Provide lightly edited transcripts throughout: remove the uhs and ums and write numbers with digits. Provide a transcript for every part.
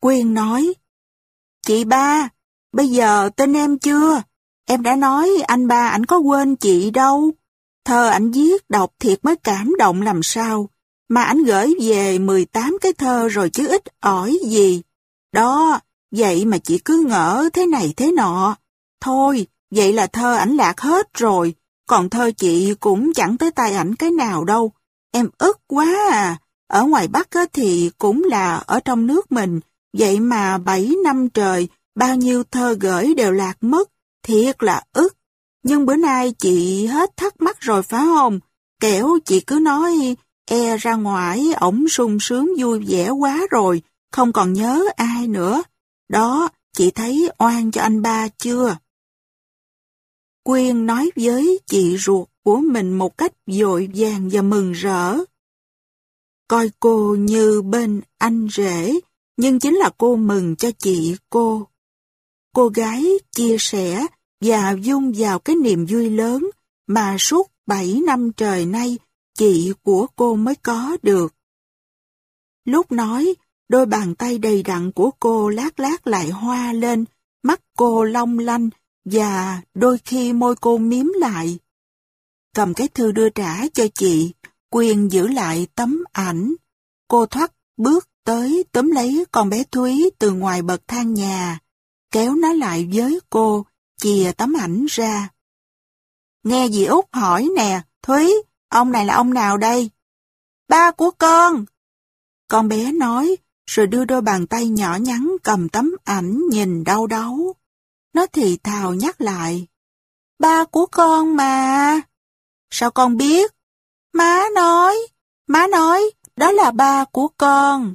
Quyên nói, chị ba, bây giờ tin em chưa? Em đã nói anh ba ảnh có quên chị đâu. Thơ ảnh viết đọc thiệt mới cảm động làm sao. Mà ảnh gửi về 18 cái thơ rồi chứ ít ỏi gì. Đó, vậy mà chị cứ ngỡ thế này thế nọ. Thôi, vậy là thơ ảnh lạc hết rồi. Còn thơ chị cũng chẳng tới tay ảnh cái nào đâu. Em ức quá à. Ở ngoài Bắc á thì cũng là ở trong nước mình. Vậy mà 7 năm trời, bao nhiêu thơ gửi đều lạc mất. Thiệt là ức. Nhưng bữa nay chị hết thắc mắc rồi phải không? Kẻo chị cứ nói ra ngoài ổng sung sướng vui vẻ quá rồi, không còn nhớ ai nữa. Đó, chị thấy oan cho anh ba chưa? Quyên nói với chị ruột của mình một cách vội vàng và mừng rỡ. Coi cô như bên anh rể, nhưng chính là cô mừng cho chị cô. Cô gái chia sẻ và dung vào cái niềm vui lớn mà suốt 7 năm trời nay chị của cô mới có được. Lúc nói, đôi bàn tay đầy đặn của cô lát lát lại hoa lên, mắt cô long lanh và đôi khi môi cô miếm lại. Cầm cái thư đưa trả cho chị, Quyên giữ lại tấm ảnh. Cô thoắt bước tới túm lấy con bé Thúy từ ngoài bậc thang nhà, kéo nó lại với cô, chìa tấm ảnh ra. Nghe dì Út hỏi nè, Thúy, ông này là ông nào đây? Ba của con. Con bé nói, rồi đưa đôi bàn tay nhỏ nhắn cầm tấm ảnh nhìn đau đáu. Nó thì thào nhắc lại. Ba của con mà. Sao con biết? Má nói, đó là ba của con.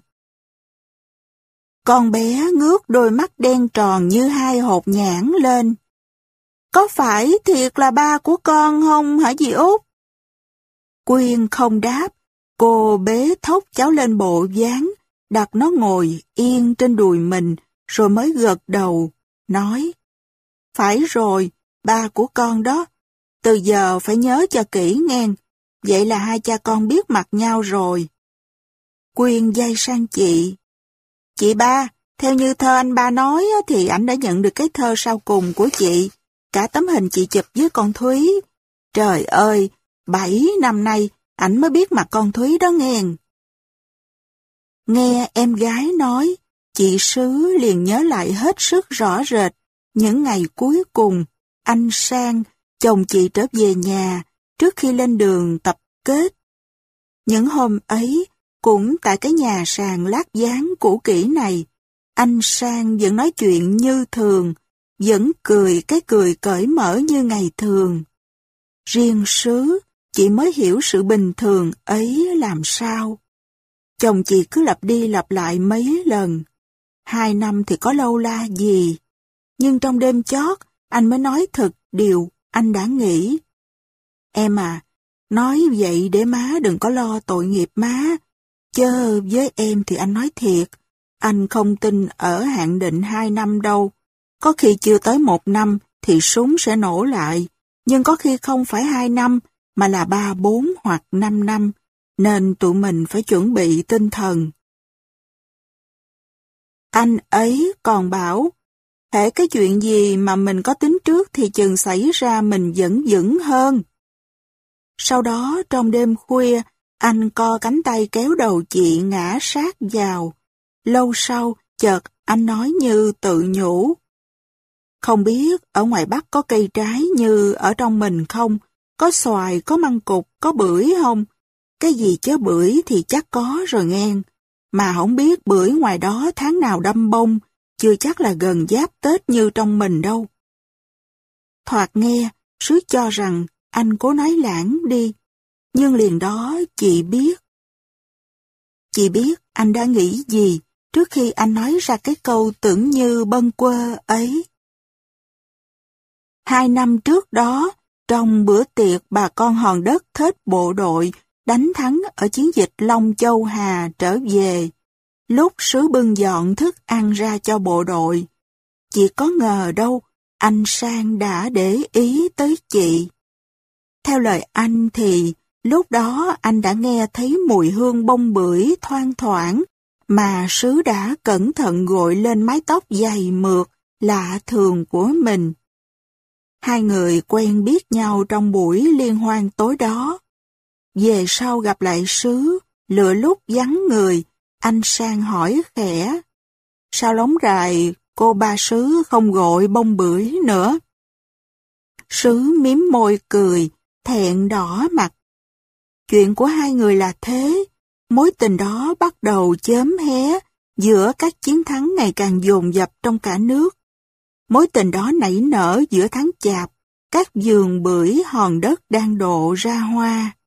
Con bé ngước đôi mắt đen tròn như hai hột nhãn lên. Có phải thiệt là ba của con không hả dì Út? Quyên không đáp, cô bế thốc cháu lên bộ ván, đặt nó ngồi yên trên đùi mình, rồi mới gật đầu, nói. Phải rồi, ba của con đó, từ giờ phải nhớ cho kỹ nghe, vậy là hai cha con biết mặt nhau rồi. Quyên giây sang chị. Chị ba, theo như thơ anh ba nói thì ảnh đã nhận được cái thơ sau cùng của chị, cả tấm hình chị chụp với con Thúy. Trời ơi, 7 năm nay, ảnh mới biết mặt con Thúy đó nghe. Nghe em gái nói, chị Sứ liền nhớ lại hết sức rõ rệt những ngày cuối cùng, anh Sang, chồng chị trở về nhà trước khi lên đường tập kết. Những hôm ấy, cũng tại cái nhà sàn lát ván cũ kỹ này, anh Sang vẫn nói chuyện như thường, vẫn cười cái cười cởi mở như ngày thường. Riêng Sứ, chị mới hiểu sự bình thường ấy làm sao. Chồng chị cứ lặp đi lặp lại mấy lần. 2 năm thì có lâu la gì. Nhưng trong đêm chót, anh mới nói thật điều anh đã nghĩ. Em à, nói vậy để má đừng có lo tội nghiệp má. Chớ với em thì anh nói thiệt, anh không tin ở hạn định 2 năm đâu. Có khi chưa tới 1 năm thì súng sẽ nổ lại, nhưng có khi không phải 2 năm mà là 3, 4 hoặc 5 năm, nên tụi mình phải chuẩn bị tinh thần. Anh ấy còn bảo, hễ cái chuyện gì mà mình có tính trước thì chừng xảy ra mình vẫn vững hơn. Sau đó trong đêm khuya, anh co cánh tay kéo đầu chị ngã sát vào. Lâu sau, chợt anh nói như tự nhủ. Không biết ở ngoài Bắc có cây trái như ở trong mình không? Có xoài, có măng cụt, có bưởi không? Cái gì chớ bưởi thì chắc có rồi nghe. Mà không biết bưởi ngoài đó tháng nào đâm bông, chưa chắc là gần giáp Tết như trong mình đâu. Thoạt nghe, Sứ cho rằng anh cố nói lãng đi, nhưng liền đó chị biết. Chị biết anh đã nghĩ gì trước khi anh nói ra cái câu tưởng như bâng quơ ấy. 2 năm trước đó, trong bữa tiệc bà con hòn đất thết bộ đội đánh thắng ở chiến dịch Long Châu Hà trở về, lúc Sứ bưng dọn thức ăn ra cho bộ đội. Chị có ngờ đâu, anh Sang đã để ý tới chị. Theo lời anh thì, lúc đó anh đã nghe thấy mùi hương bông bưởi thoang thoảng mà Sứ đã cẩn thận gội lên mái tóc dày mượt, lạ thường của mình. Hai người quen biết nhau trong buổi liên hoan tối đó. Về sau gặp lại Sứ, lựa lúc vắng người, anh Sang hỏi khẽ: "Sao lóng rài cô ba Sứ không gội bông bưởi nữa?" Sứ mím môi cười, thẹn đỏ mặt. Chuyện của hai người là thế, mối tình đó bắt đầu chớm hé giữa các chiến thắng ngày càng dồn dập trong cả nước. Mối tình đó nảy nở giữa tháng Chạp, các vườn bưởi hòn đất đang độ ra hoa.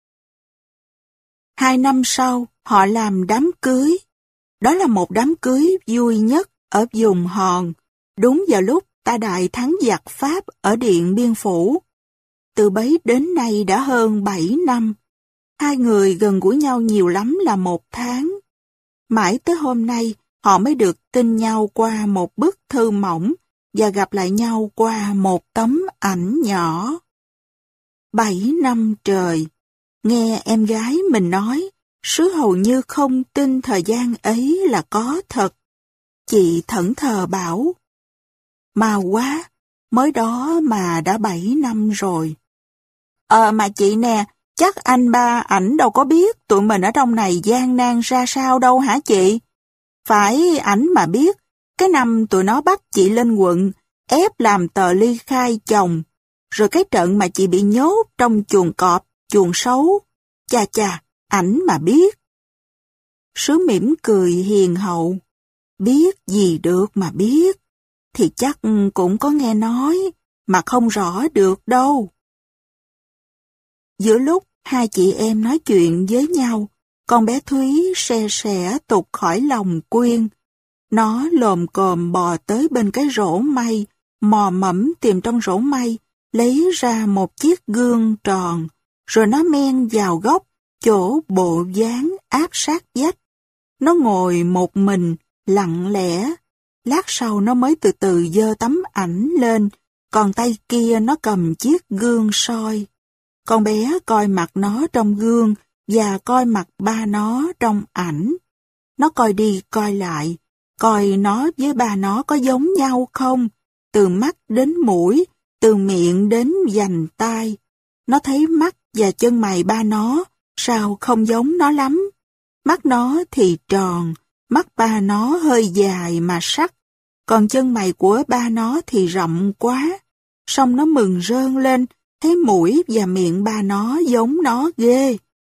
2 năm sau, họ làm đám cưới. Đó là một đám cưới vui nhất ở vùng Hòn, đúng vào lúc ta đại thắng giặc Pháp ở Điện Biên Phủ. Từ bấy đến nay đã hơn 7 năm. Hai người gần gũi nhau nhiều lắm là 1 tháng. Mãi tới hôm nay, họ mới được tin nhau qua một bức thư mỏng và gặp lại nhau qua một tấm ảnh nhỏ. 7 năm trời, nghe em gái mình nói, Sứ hầu như không tin thời gian ấy là có thật. Chị thẫn thờ bảo: "Mau quá, mới đó mà đã 7 năm rồi." Mà chị nè, chắc anh ba ảnh đâu có biết tụi mình ở trong này gian nan ra sao đâu hả chị? Phải ảnh mà biết, cái năm tụi nó bắt chị lên quận, ép làm tờ ly khai chồng, rồi cái trận mà chị bị nhốt trong chuồng cọp, chuồng sấu. Chà chà, ảnh mà biết. Sứ mỉm cười hiền hậu. Biết gì được mà biết, thì chắc cũng có nghe nói, mà không rõ được đâu. Giữa lúc hai chị em nói chuyện với nhau, con bé Thúy se sẻ tụt khỏi lòng Quyên. Nó lồm cồm bò tới bên cái rổ may, mò mẫm tìm trong rổ may, lấy ra một chiếc gương tròn, rồi nó men vào góc, chỗ bộ dáng áp sát vách. Nó ngồi một mình, lặng lẽ. Lát sau nó mới từ từ giơ tấm ảnh lên, còn tay kia nó cầm chiếc gương soi. Con bé coi mặt nó trong gương và coi mặt ba nó trong ảnh. Nó coi đi coi lại, coi nó với ba nó có giống nhau không, từ mắt đến mũi, từ miệng đến vành tai. Nó thấy mắt và chân mày ba nó, sao không giống nó lắm. Mắt nó thì tròn, mắt ba nó hơi dài mà sắc, còn chân mày của ba nó thì rộng quá. Xong nó mừng rơn lên, thấy mũi và miệng ba nó giống nó ghê.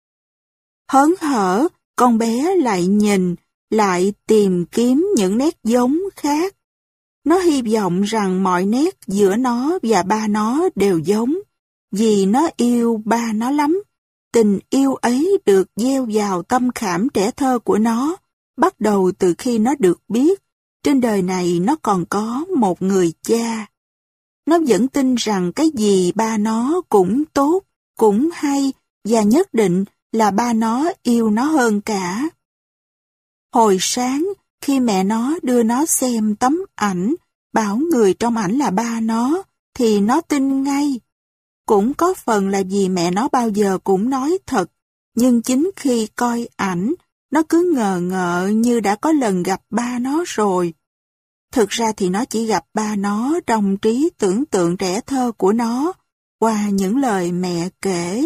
Hớn hở, con bé lại nhìn, lại tìm kiếm những nét giống khác. Nó hy vọng rằng mọi nét giữa nó và ba nó đều giống, vì nó yêu ba nó lắm. Tình yêu ấy được gieo vào tâm khảm trẻ thơ của nó, bắt đầu từ khi nó được biết, trên đời này nó còn có một người cha. Nó vẫn tin rằng cái gì ba nó cũng tốt, cũng hay, và nhất định là ba nó yêu nó hơn cả. Hồi sáng, khi mẹ nó đưa nó xem tấm ảnh, bảo người trong ảnh là ba nó, thì nó tin ngay. Cũng có phần là vì mẹ nó bao giờ cũng nói thật, nhưng chính khi coi ảnh, nó cứ ngờ ngợ như đã có lần gặp ba nó rồi. Thực ra thì nó chỉ gặp ba nó trong trí tưởng tượng trẻ thơ của nó, qua những lời mẹ kể.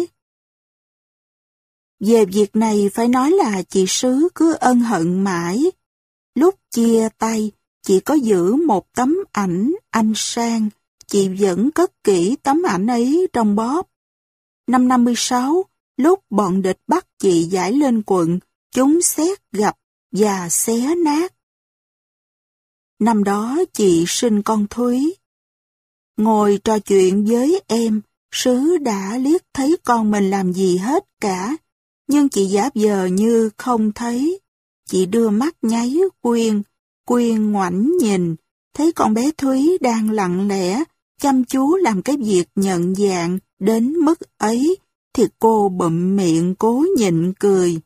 Về việc này phải nói là chị Sứ cứ ân hận mãi. Lúc chia tay, chị có giữ một tấm ảnh anh Sang, chị vẫn cất kỹ tấm ảnh ấy trong bóp. Năm 56, lúc bọn địch bắt chị giải lên quận, chúng xét gặp và xé nát. Năm đó chị sinh con Thúy. Ngồi trò chuyện với em, Sứ đã liếc thấy con mình làm gì hết cả, nhưng chị giả vờ như không thấy. Chị đưa mắt nháy Quyên, Quyên ngoảnh nhìn, thấy con bé Thúy đang lặng lẽ, chăm chú làm cái việc nhận dạng đến mức ấy, thì cô bụm miệng cố nhịn cười.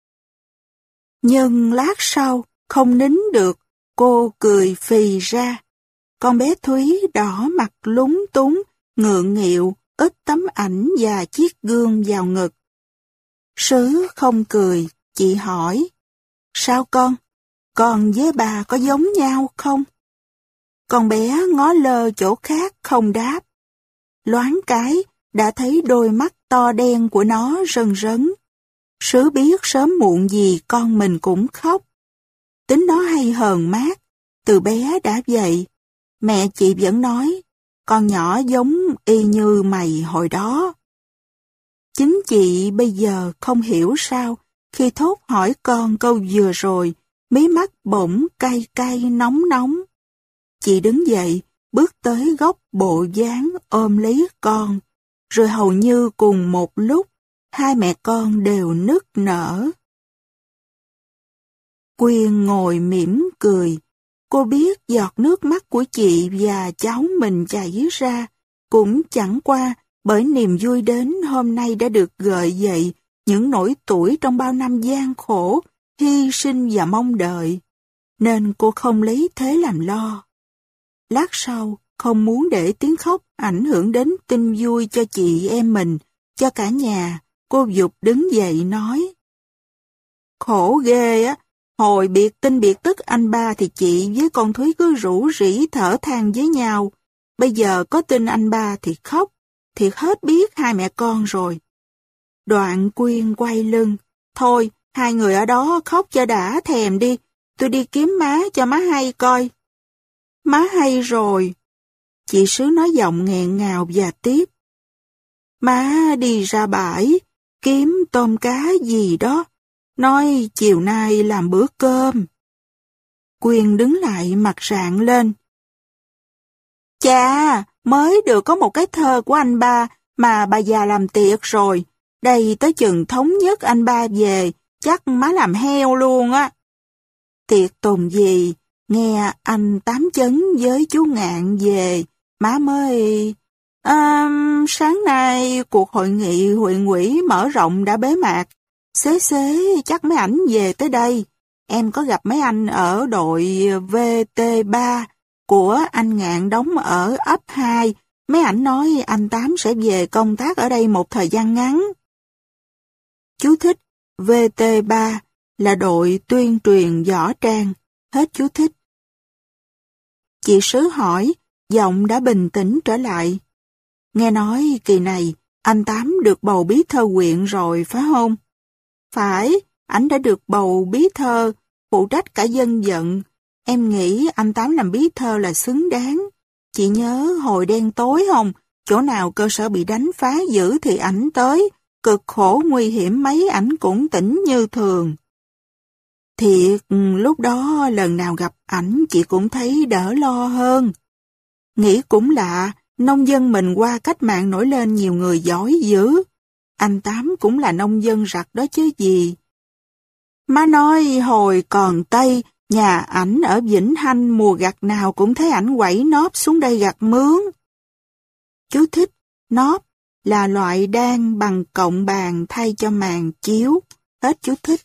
Nhưng lát sau, không nín được, cô cười phì ra. Con bé Thúy đỏ mặt lúng túng, ngượng nghịu, ướp tấm ảnh và chiếc gương vào ngực. Sứ không cười, chị hỏi. Sao con với bà có giống nhau không? Con bé ngó lơ chỗ khác không đáp. Loáng cái, đã thấy đôi mắt to đen của nó rần rấn. Sứ biết sớm muộn gì con mình cũng khóc. Tính nó hay hờn mát, từ bé đã vậy. Mẹ chị vẫn nói, con nhỏ giống y như mày hồi đó. Chính chị bây giờ không hiểu sao, khi thốt hỏi con câu vừa rồi, mí mắt bỗng cay cay nóng nóng. Chị đứng dậy, bước tới góc bộ dáng ôm lấy con, rồi hầu như cùng một lúc, hai mẹ con đều nức nở. Quyên ngồi mỉm cười. Cô biết giọt nước mắt của chị và cháu mình chảy ra cũng chẳng qua bởi niềm vui đến hôm nay đã được gợi dậy những nỗi tủi trong bao năm gian khổ, hy sinh và mong đợi. Nên cô không lấy thế làm lo. Lát sau, không muốn để tiếng khóc ảnh hưởng đến tin vui cho chị em mình, cho cả nhà, cô giục đứng dậy nói. Khổ ghê á, hồi biệt tin biệt tức anh ba thì chị với con Thúy cứ rủ rỉ thở than với nhau. Bây giờ có tin anh ba thì khóc, thiệt hết biết hai mẹ con rồi. Đoạn Quyên quay lưng. Thôi, hai người ở đó khóc cho đã thèm đi, tôi đi kiếm má cho má hay coi. Má hay rồi. Chị Sứ nói giọng nghẹn ngào và tiếp. Má đi ra bãi, kiếm tôm cá gì đó, nói chiều nay làm bữa cơm. Quyên đứng lại mặt rạng lên. Chà, mới được có một cái thơ của anh ba mà bà già làm tiệc rồi. Đây tới chừng thống nhất anh ba về, chắc má làm heo luôn á. Tiệc tùng gì, nghe anh Tám Chấn với chú Ngạn về, má mới... sáng nay cuộc hội nghị huyện ủy mở rộng đã bế mạc. Xế chắc mấy ảnh về tới đây. Em có gặp mấy anh ở đội VT3 của anh Ngạn đóng ở ấp 2. Mấy ảnh nói anh Tám sẽ về công tác ở đây một thời gian ngắn. Chú thích VT3 là đội tuyên truyền võ trang. Hết chú thích. Chị Sứ hỏi, giọng đã bình tĩnh trở lại. Nghe nói kỳ này anh Tám được bầu bí thư huyện rồi phải không? Phải, ảnh đã được bầu bí thư, phụ trách cả dân vận. Em nghĩ anh Tám làm bí thư là xứng đáng. Chị nhớ hồi đen tối không? Chỗ nào cơ sở bị đánh phá dữ thì ảnh tới, cực khổ nguy hiểm mấy ảnh cũng tỉnh như thường. Thiệt, lúc đó lần nào gặp ảnh chị cũng thấy đỡ lo hơn. Nghĩ cũng lạ, nông dân mình qua cách mạng nổi lên nhiều người giỏi dữ. Anh Tám cũng là nông dân rặt đó chứ gì. Má nói hồi còn Tây, nhà ảnh ở Vĩnh Hanh mùa gặt nào cũng thấy ảnh quẩy nóp xuống đây gặt mướn. Chú thích, nóp là loại đan bằng cọng bàn thay cho màn chiếu. Hết chú thích.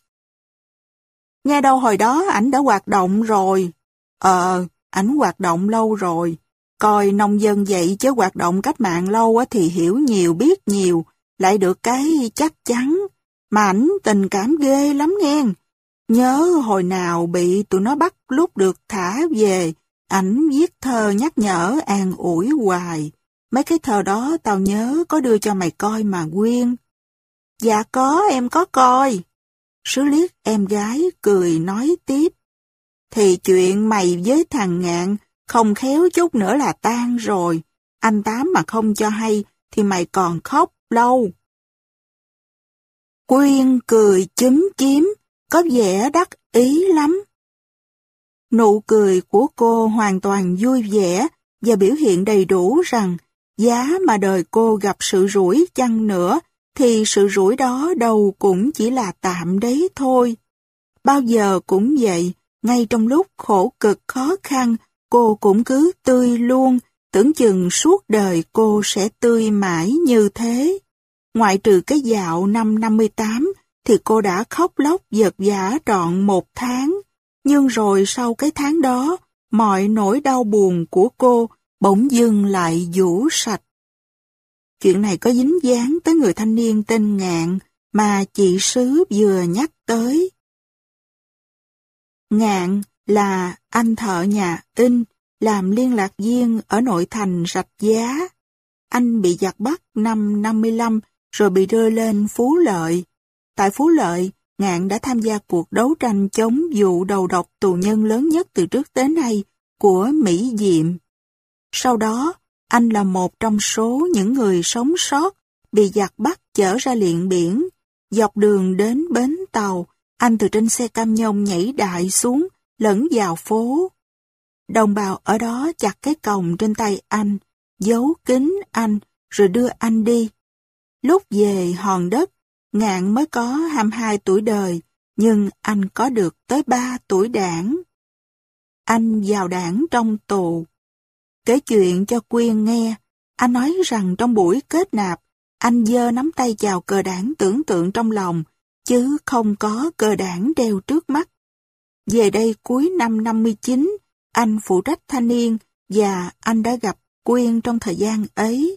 Nghe đâu hồi đó ảnh đã hoạt động rồi. Ảnh hoạt động lâu rồi. Coi nông dân vậy chứ hoạt động cách mạng lâu thì hiểu nhiều biết nhiều, lại được cái chắc chắn. Mà ảnh tình cảm ghê lắm nghe. Nhớ hồi nào bị tụi nó bắt lúc được thả về, ảnh viết thơ nhắc nhở an ủi hoài. Mấy cái thơ đó tao nhớ có đưa cho mày coi mà Quyên. Dạ có, em có coi. Sứ liếc em gái cười nói tiếp. Thì chuyện mày với thằng Ngạn không khéo chút nữa là tan rồi. Anh Tám mà không cho hay thì mày còn khóc lâu. Quyên cười chúm chím, có vẻ đắc ý lắm. Nụ cười của cô hoàn toàn vui vẻ và biểu hiện đầy đủ rằng giá mà đời cô gặp sự rủi chăng nữa thì sự rủi đó đâu cũng chỉ là tạm đấy thôi. Bao giờ cũng vậy, ngay trong lúc khổ cực khó khăn, cô cũng cứ tươi luôn, tưởng chừng suốt đời cô sẽ tươi mãi như thế. Ngoại trừ cái dạo năm 58 thì cô đã khóc lóc vật vã trọn 1 tháng. Nhưng rồi sau cái tháng đó, mọi nỗi đau buồn của cô bỗng dưng lại vũ sạch. Chuyện này có dính dáng tới người thanh niên tên Ngạn mà chị Sứ vừa nhắc tới. Ngạn là anh thợ nhà in, làm liên lạc viên ở nội thành Rạch Giá. Anh bị giặc bắt năm 55 rồi bị đưa lên Phú Lợi. Tại Phú Lợi, Ngạn đã tham gia cuộc đấu tranh chống vụ đầu độc tù nhân lớn nhất từ trước tới nay của Mỹ Diệm. Sau đó, anh là một trong số những người sống sót bị giặc bắt chở ra liện biển. Dọc đường đến bến tàu, anh từ trên xe cam nhông nhảy đại xuống, lẫn vào phố. Đồng bào ở đó chặt cái còng trên tay anh, giấu kín anh, rồi đưa anh đi. Lúc về Hòn Đất, Ngạn mới có 22 tuổi đời, nhưng anh có được tới 3 tuổi đảng. Anh vào đảng trong tù. Kể chuyện cho Quyên nghe, anh nói rằng trong buổi kết nạp, anh giơ nắm tay chào cờ đảng tưởng tượng trong lòng, chứ không có cờ đảng đeo trước mắt. Về đây cuối năm 59, anh phụ trách thanh niên và anh đã gặp Quyên trong thời gian ấy.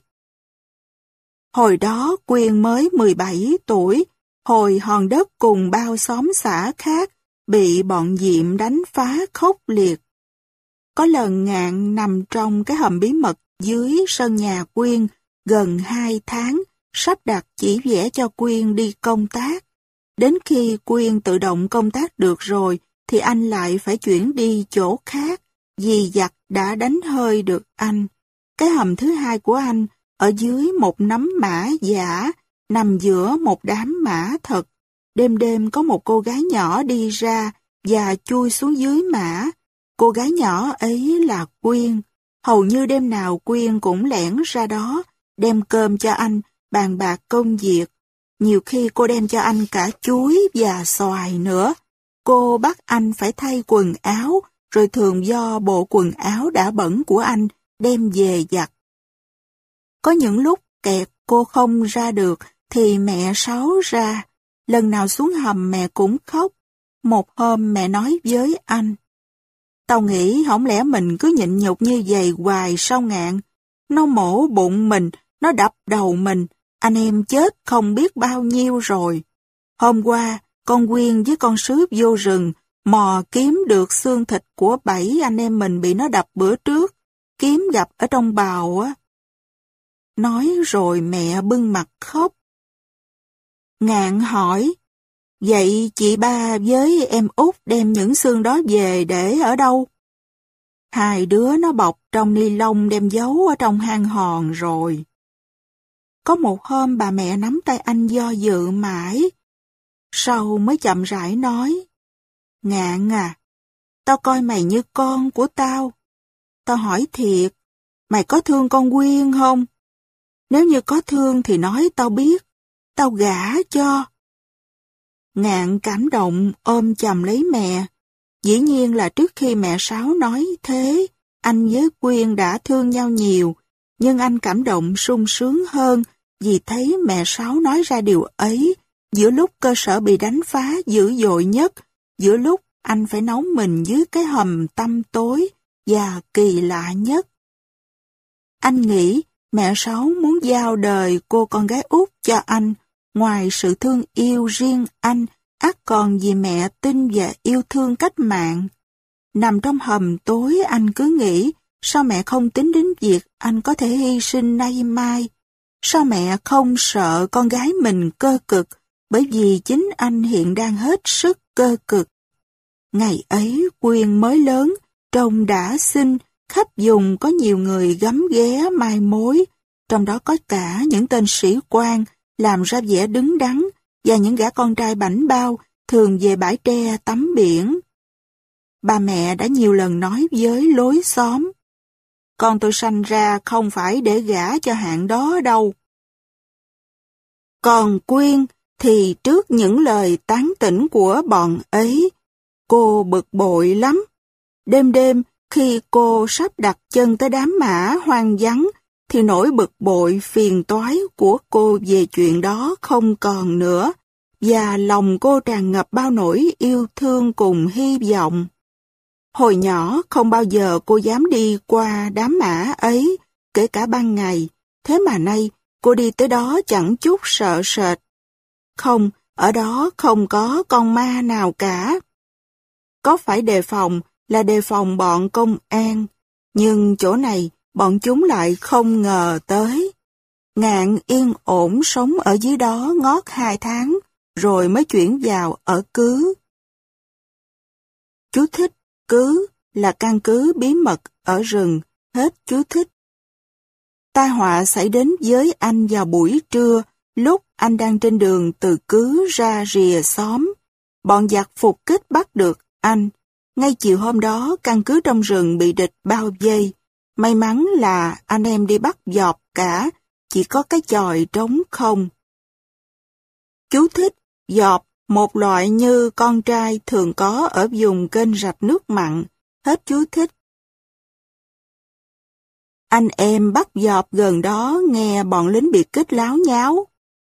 Hồi đó Quyên mới 17 tuổi, hồi Hòn Đất cùng bao xóm xã khác bị bọn Diệm đánh phá khốc liệt. Có lần Ngạn nằm trong cái hầm bí mật dưới sân nhà Quyên gần 2 tháng, sắp đặt chỉ vẽ cho Quyên đi công tác. Đến khi Quyên tự động công tác được rồi, thì anh lại phải chuyển đi chỗ khác, vì giặc đã đánh hơi được anh. Cái hầm thứ hai của anh, ở dưới một nắm mã giả, nằm giữa một đám mã thật. Đêm đêm có một cô gái nhỏ đi ra và chui xuống dưới mã. Cô gái nhỏ ấy là Quyên. Hầu như đêm nào Quyên cũng lẻn ra đó, đem cơm cho anh, bàn bạc công việc. Nhiều khi cô đem cho anh cả chuối và xoài nữa. Cô bắt anh phải thay quần áo, rồi thường do bộ quần áo đã bẩn của anh đem về giặt. Có những lúc kẹt cô không ra được, thì mẹ Sáu ra. Lần nào xuống hầm mẹ cũng khóc. Một hôm mẹ nói với anh: "Tao nghĩ không lẽ mình cứ nhịn nhục như vậy hoài sao Ngạn? Nó mổ bụng mình, nó đập đầu mình, anh em chết không biết bao nhiêu rồi. Hôm qua, con Quyên với con Sướp vô rừng, mò kiếm được xương thịt của 7 anh em mình bị nó đập bữa trước, kiếm gặp ở trong bào á." Nói rồi mẹ bưng mặt khóc. Ngạn hỏi: "Vậy chị ba với em út đem những xương đó về để ở đâu?" "Hai đứa nó bọc trong ni lông đem giấu ở trong hang hòn rồi." Có một hôm bà mẹ nắm tay anh do dự mãi, sau mới chậm rãi nói: "Ngạn à, tao coi mày như con của tao. Tao hỏi thiệt, mày có thương con Quyên không? Nếu như có thương thì nói tao biết, tao gả cho." Ngạn cảm động ôm chầm lấy mẹ. Dĩ nhiên là trước khi mẹ Sáu nói thế, anh với Quyên đã thương nhau nhiều, nhưng anh cảm động sung sướng hơn vì thấy mẹ Sáu nói ra điều ấy giữa lúc cơ sở bị đánh phá dữ dội nhất, giữa lúc anh phải nấu mình dưới cái hầm tăm tối và kỳ lạ nhất. Anh nghĩ mẹ Sáu muốn giao đời cô con gái út cho anh, ngoài sự thương yêu riêng anh, ắt còn vì mẹ tin và yêu thương cách mạng. Nằm trong hầm tối anh cứ nghĩ, sao mẹ không tính đến việc anh có thể hy sinh nay mai? Sao mẹ không sợ con gái mình cơ cực, bởi vì chính anh hiện đang hết sức cơ cực. Ngày ấy Quyên mới lớn, trông đã xinh, khắp vùng có nhiều người gắm ghé mai mối, trong đó có cả những tên sĩ quan làm ra vẻ đứng đắn và những gã con trai bảnh bao thường về bãi tre tắm biển. Bà mẹ đã nhiều lần nói với lối xóm: "Con tôi sanh ra không phải để gả cho hạng đó đâu." Còn Quyên thì trước những lời tán tỉnh của bọn ấy, cô bực bội lắm. Đêm đêm khi cô sắp đặt chân tới đám mã hoang vắng, thì nỗi bực bội phiền toái của cô về chuyện đó không còn nữa, và lòng cô tràn ngập bao nỗi yêu thương cùng hy vọng. Hồi nhỏ không bao giờ cô dám đi qua đám mã ấy, kể cả ban ngày, thế mà nay cô đi tới đó chẳng chút sợ sệt. Không, ở đó không có con ma nào cả. Có phải đề phòng là đề phòng bọn công an, nhưng chỗ này bọn chúng lại không ngờ tới. Ngạn yên ổn sống ở dưới đó ngót 2 tháng, rồi mới chuyển vào ở Cứ. Chú thích: Cứ là căn cứ bí mật ở rừng, hết chú thích. Tai họa xảy đến với anh vào buổi trưa, lúc anh đang trên đường từ Cứ ra rìa xóm. Bọn giặc phục kích bắt được anh. Ngay chiều hôm đó, căn cứ trong rừng bị địch bao vây. May mắn là anh em đi bắt dọp cả, chỉ có cái chòi trống không. Chú thích: Dọp, một loại như con trai thường có ở vùng kênh rạch nước mặn. Hết chú thích. Anh em bắt dọp gần đó nghe bọn lính biệt kích láo nháo.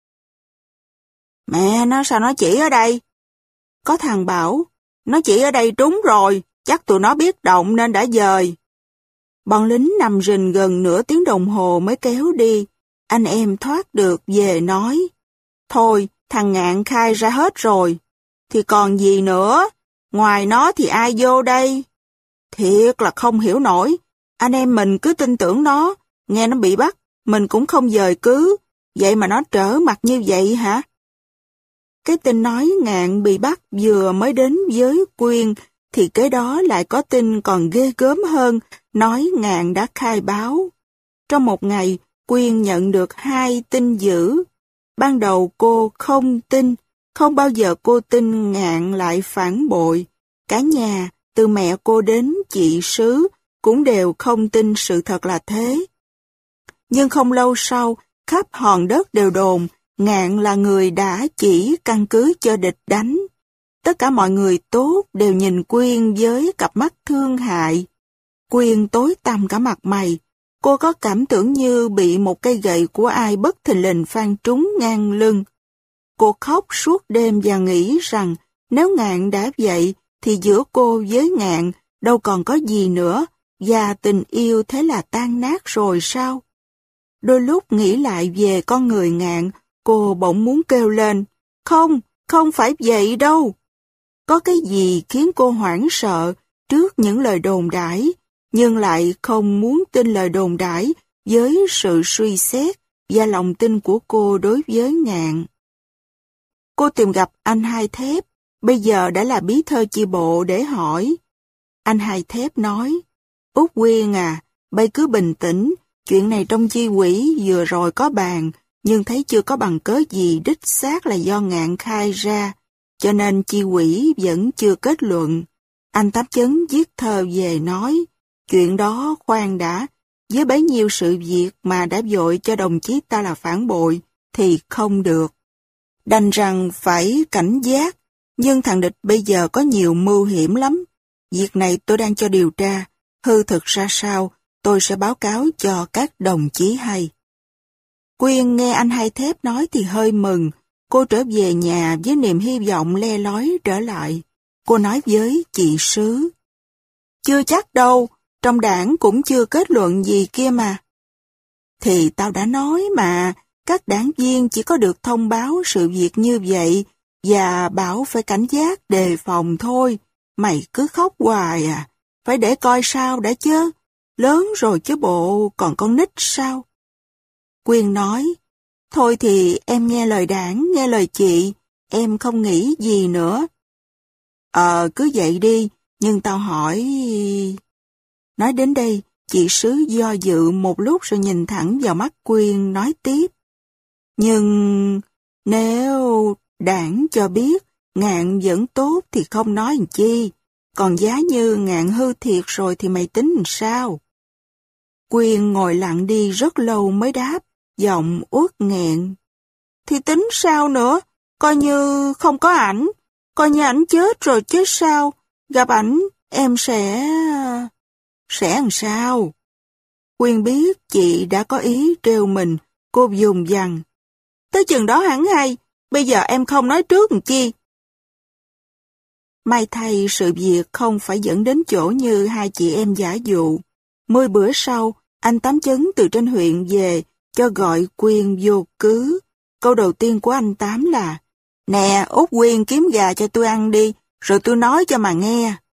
Mẹ nó, sao nó chỉ ở đây? Có thằng bảo, nó chỉ ở đây trúng rồi, chắc tụi nó biết động nên đã dời. Bọn lính nằm rình gần nửa tiếng đồng hồ mới kéo đi. Anh em thoát được về nói. Thôi, thằng Ngạn khai ra hết rồi. Thì còn gì nữa? Ngoài nó thì ai vô đây? Thiệt là không hiểu nổi. Anh em mình cứ tin tưởng nó. Nghe nó bị bắt, mình cũng không dời Cứ. Vậy mà nó trở mặt như vậy hả? Cái tin nói Ngạn bị bắt vừa mới đến với Quyên, thì cái đó lại có tin còn ghê gớm hơn, nói Ngạn đã khai báo. Trong một ngày, Quyên nhận được 2 tin dữ. Ban đầu cô không tin, không bao giờ cô tin Ngạn lại phản bội. Cả nhà, từ mẹ cô đến chị Sứ, cũng đều không tin sự thật là thế. Nhưng không lâu sau, khắp hòn đất đều đồn, Ngạn là người đã chỉ căn cứ cho địch đánh. Tất cả mọi người tốt đều nhìn Quyên với cặp mắt thương hại. Quyên tối tăm cả mặt mày. Cô có cảm tưởng như bị một cây gậy của ai bất thình lình phang trúng ngang lưng. Cô khóc suốt đêm và nghĩ rằng nếu Ngạn đã vậy thì giữa cô với Ngạn đâu còn có gì nữa, và tình yêu thế là tan nát rồi sao? Đôi lúc nghĩ lại về con người Ngạn, cô bỗng muốn kêu lên, không, không phải vậy đâu. Có cái gì khiến cô hoảng sợ trước những lời đồn đãi, nhưng lại không muốn tin lời đồn đãi với sự suy xét và lòng tin của cô đối với Ngạn. Cô tìm gặp anh Hai Thép, bây giờ đã là bí thư chi bộ, để hỏi. Anh Hai Thép nói, Út Quyên à, bây cứ bình tĩnh, chuyện này trong chi ủy vừa rồi có bàn, nhưng thấy chưa có bằng cớ gì đích xác là do Ngạn khai ra, cho nên chi ủy vẫn chưa kết luận. Anh Tám Chấn viết thơ về nói, chuyện đó khoan đã, với bấy nhiêu sự việc mà đã vội cho đồng chí ta là phản bội, thì không được. Đành rằng phải cảnh giác, nhưng thằng địch bây giờ có nhiều mưu hiểm lắm. Việc này tôi đang cho điều tra, hư thực ra sao, tôi sẽ báo cáo cho các đồng chí hay. Quyên nghe anh Hai Thép nói thì hơi mừng, cô trở về nhà với niềm hy vọng le lói trở lại. Cô nói với chị Sứ, chưa chắc đâu, trong đảng cũng chưa kết luận gì kia mà. Thì tao đã nói mà, các đảng viên chỉ có được thông báo sự việc như vậy, và bảo phải cảnh giác đề phòng thôi. Mày cứ khóc hoài à, phải để coi sao đã chứ, lớn rồi chứ bộ, còn con nít sao? Quyên nói, thôi thì em nghe lời đảng, nghe lời chị, em không nghĩ gì nữa. Cứ vậy đi, nhưng tao hỏi... Nói đến đây, chị Sứ do dự một lúc rồi nhìn thẳng vào mắt Quyên nói tiếp. Nhưng nếu đảng cho biết Ngạn vẫn tốt thì không nói làm chi, còn giá như Ngạn hư thiệt rồi thì mày tính làm sao? Quyên ngồi lặng đi rất lâu mới đáp, giọng uất nghẹn. Thì tính sao nữa, coi như không có ảnh, coi như ảnh chết rồi chứ sao, gặp ảnh em sẽ làm sao? Quyên biết chị đã có ý trêu mình, cô dùng dằng. Tới chừng đó hẳn hay, bây giờ em không nói trước làm chi. May thay sự việc không phải dẫn đến chỗ như hai chị em giả dụ. 10 bữa sau, anh Tám Chấn từ trên huyện về, cho gọi Quyên vô Cứ. Câu đầu tiên của anh Tám là, nè, Út Quyên kiếm gà cho tôi ăn đi, rồi tôi nói cho mà nghe.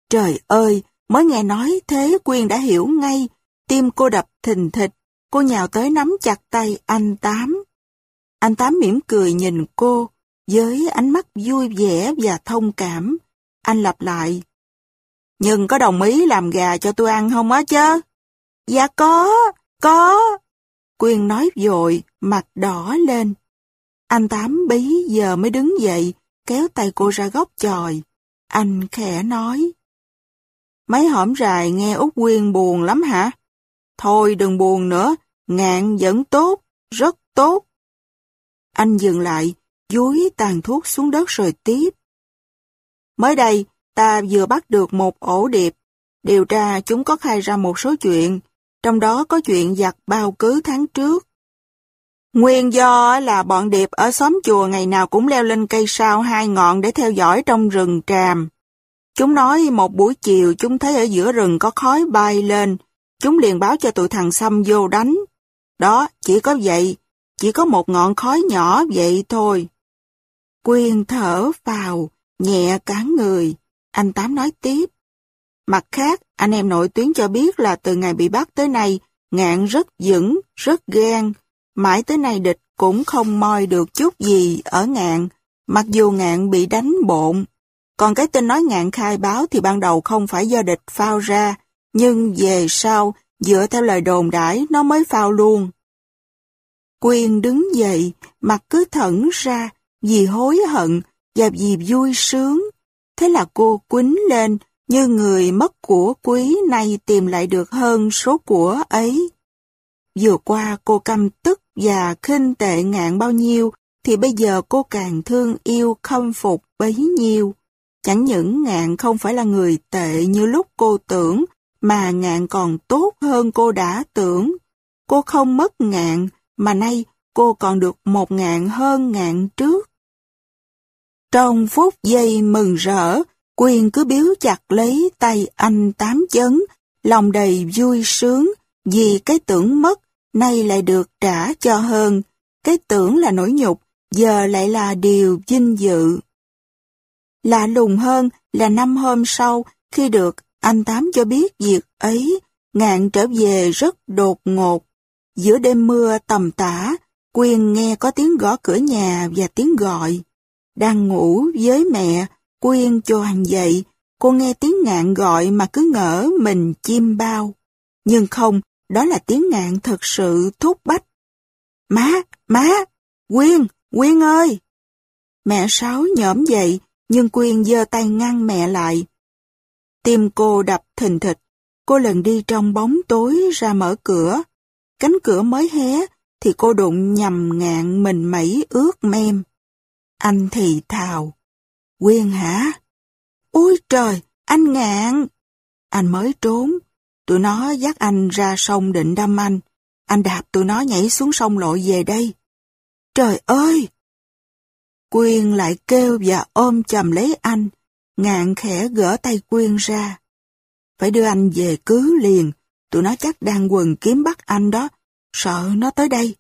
Trời ơi, mới nghe nói thế Quyên đã hiểu ngay, tim cô đập thình thịch, cô nhào tới nắm chặt tay anh Tám. Anh Tám mỉm cười nhìn cô, với ánh mắt vui vẻ và thông cảm. Anh lặp lại, nhưng có đồng ý làm gà cho tôi ăn không á chứ? Dạ có. Quyên nói vội, mặt đỏ lên. Anh Tám bấy giờ mới đứng dậy, kéo tay cô ra góc chòi. Anh khẽ nói, mấy hổm rày nghe Út Quyên buồn lắm hả? Thôi đừng buồn nữa, Ngạn vẫn tốt, rất tốt. Anh dừng lại, dúi tàn thuốc xuống đất rồi tiếp. Mới đây, ta vừa bắt được một ổ điệp. Điều tra chúng có khai ra một số chuyện, trong đó có chuyện giặt bao cứ tháng trước. Nguyên do là bọn điệp ở xóm chùa ngày nào cũng leo lên cây sao 2 ngọn để theo dõi trong rừng tràm. Chúng nói một buổi chiều chúng thấy ở giữa rừng có khói bay lên, chúng liền báo cho tụi thằng Xăm vô đánh. Đó, chỉ có vậy, chỉ có một ngọn khói nhỏ vậy thôi. Quyên thở phào, nhẹ cả người. Anh Tám nói tiếp. Mặt khác, anh em nội tuyến cho biết là từ ngày bị bắt tới nay, Ngạn rất vững, rất gan. Mãi tới nay địch cũng không moi được chút gì ở Ngạn, mặc dù Ngạn bị đánh bộn. Còn cái tin nói Ngạn khai báo thì ban đầu không phải do địch phao ra, nhưng về sau, dựa theo lời đồn đãi nó mới phao luôn. Quyên đứng dậy, mặt cứ thẫn ra, vì hối hận và vì vui sướng. Thế là cô quýnh lên, như người mất của quý nay tìm lại được hơn số của ấy. Vừa qua cô căm tức và khinh tệ Ngạn bao nhiêu, thì bây giờ cô càng thương yêu khâm phục bấy nhiêu. Chẳng những Ngạn không phải là người tệ như lúc cô tưởng, mà Ngạn còn tốt hơn cô đã tưởng. Cô không mất Ngạn, mà nay cô còn được 1 ngàn hơn Ngạn trước. Trong phút giây mừng rỡ, Quyên cứ biếu chặt lấy tay anh Tám Chấn, lòng đầy vui sướng, vì cái tưởng mất, nay lại được trả cho hơn. Cái tưởng là nỗi nhục, giờ lại là điều vinh dự. Lạ lùng hơn là 5 hôm sau, khi được anh Tám cho biết việc ấy, Ngạn trở về rất đột ngột. Giữa đêm mưa tầm tã, Quyên nghe có tiếng gõ cửa nhà và tiếng gọi. Đang ngủ với mẹ, Quyên choàng dậy, cô nghe tiếng Ngạn gọi mà cứ ngỡ mình chim bao. Nhưng không, đó là tiếng Ngạn thật sự thúc bách. Má, Quyên ơi! Mẹ Sáu nhổm dậy, nhưng Quyên giơ tay ngăn mẹ lại. Tim cô đập thình thịch, cô lần đi trong bóng tối ra mở cửa. Cánh cửa mới hé, thì cô đụng nhầm Ngạn mình mẩy ướt mem. Anh thì thào. Quyên hả? Ôi trời, anh Ngạn! Anh mới trốn. Tụi nó dắt anh ra sông định đâm anh. Anh đạp tụi nó nhảy xuống sông lội về đây. Trời ơi! Quyên lại kêu và ôm chầm lấy anh. Ngạn khẽ gỡ tay Quyên ra. Phải đưa anh về cứ liền. Tụi nó chắc đang quần kiếm bắt anh đó. Sợ nó tới đây.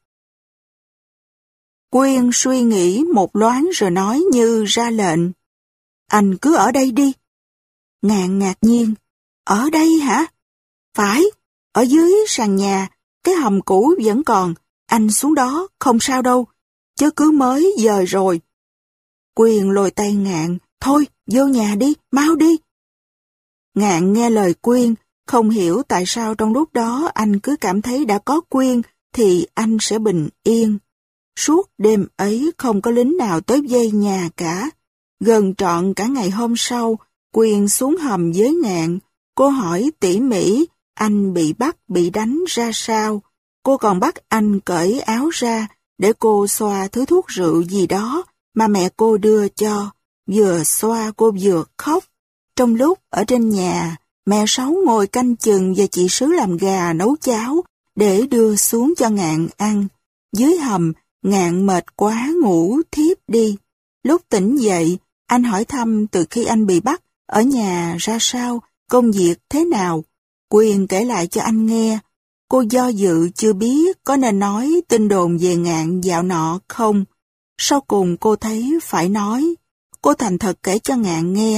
Quyên suy nghĩ một loáng rồi nói như ra lệnh. Anh cứ ở đây đi. Ngạn ngạc nhiên. Ở đây hả? Phải, ở dưới sàn nhà, cái hầm cũ vẫn còn. Anh xuống đó, không sao đâu. Chứ cứ mới dời rồi. Quyên lôi tay Ngạn. Thôi, vô nhà đi, mau đi. Ngạn nghe lời Quyên, không hiểu tại sao trong lúc đó anh cứ cảm thấy đã có Quyên thì anh sẽ bình yên. Suốt đêm ấy không có lính nào tới vây nhà cả. Gần trọn cả ngày hôm sau, Quyên xuống hầm với Ngạn. Cô hỏi tỉ mỉ anh bị bắt bị đánh ra sao. Cô còn bắt anh cởi áo ra để cô xoa thứ thuốc rượu gì đó mà mẹ cô đưa cho. Vừa xoa cô vừa khóc. Trong lúc ở trên nhà, mẹ Sáu ngồi canh chừng và chị Sứ làm gà nấu cháo để đưa xuống cho Ngạn ăn. Dưới hầm, Ngạn mệt quá ngủ thiếp đi. Lúc tỉnh dậy, anh hỏi thăm từ khi anh bị bắt, ở nhà ra sao, công việc thế nào. Quyên kể lại cho anh nghe. Cô do dự chưa biết có nên nói tin đồn về Ngạn dạo nọ không. Sau cùng cô thấy phải nói. Cô thành thật kể cho Ngạn nghe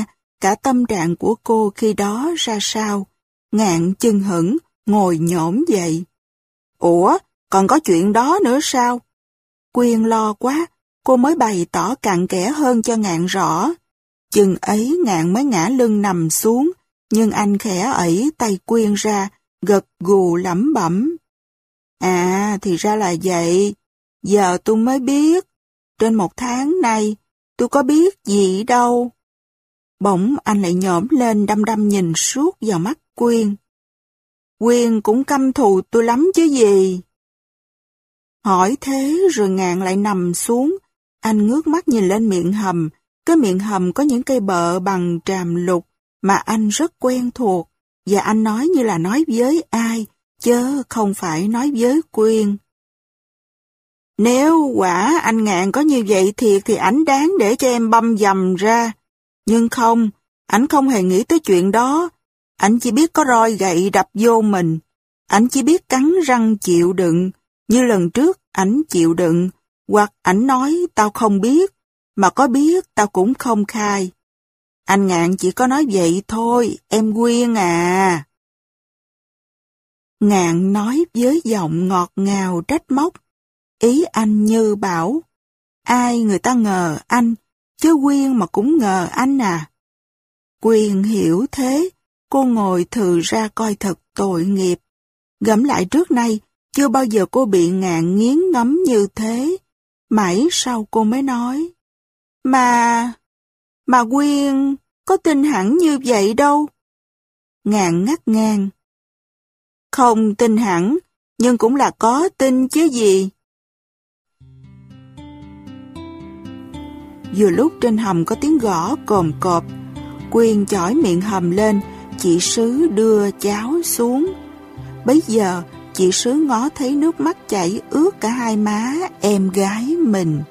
cả tâm trạng của cô khi đó ra sao. Ngạn chưng hửng, ngồi nhổm dậy. Ủa, còn có chuyện đó nữa sao? Quyên lo quá, cô mới bày tỏ cặn kẽ hơn cho Ngạn rõ. Chừng ấy Ngạn mới ngã lưng nằm xuống, nhưng anh khẽ ẩy tay Quyên ra, gật gù lẩm bẩm. À, thì ra là vậy. Giờ tôi mới biết. Trên 1 tháng nay, tôi có biết gì đâu. Bỗng anh lại nhổm lên đăm đăm nhìn suốt vào mắt Quyên. Quyên cũng căm thù tôi lắm chứ gì. Hỏi thế rồi Ngạn lại nằm xuống. Anh ngước mắt nhìn lên miệng hầm. Cái miệng hầm có những cây bợ bằng tràm lục mà anh rất quen thuộc. Và anh nói như là nói với ai, chứ không phải nói với Quyên. Nếu quả anh Ngạn có như vậy thiệt thì ảnh đáng để cho em băm dầm ra. Nhưng không, ảnh không hề nghĩ tới chuyện đó. Ảnh chỉ biết có roi gậy đập vô mình. Ảnh chỉ biết cắn răng chịu đựng. Như lần trước ảnh chịu đựng. Hoặc ảnh nói tao không biết. Mà có biết tao cũng không khai. Anh Ngạn chỉ có nói vậy thôi, em Quyên à. Ngạn nói với giọng ngọt ngào trách móc. Ý anh như bảo, ai người ta ngờ anh, chứ Quyên mà cũng ngờ anh à. Quyên hiểu thế, cô ngồi thừ ra coi thật tội nghiệp. Gẫm lại trước nay, chưa bao giờ cô bị Ngạn nghiến ngẫm như thế. Mãi sau cô mới nói, Mà Quyên có tin hẳn như vậy đâu. Ngạn ngắt ngang. Không tin hẳn, nhưng cũng là có tin chứ gì. Vừa lúc trên hầm có tiếng gõ cồm cộp, Quyên chỏi miệng hầm lên, chị Sứ đưa cháo xuống. Bấy giờ, chị Sứ ngó thấy nước mắt chảy ướt cả hai má em gái mình.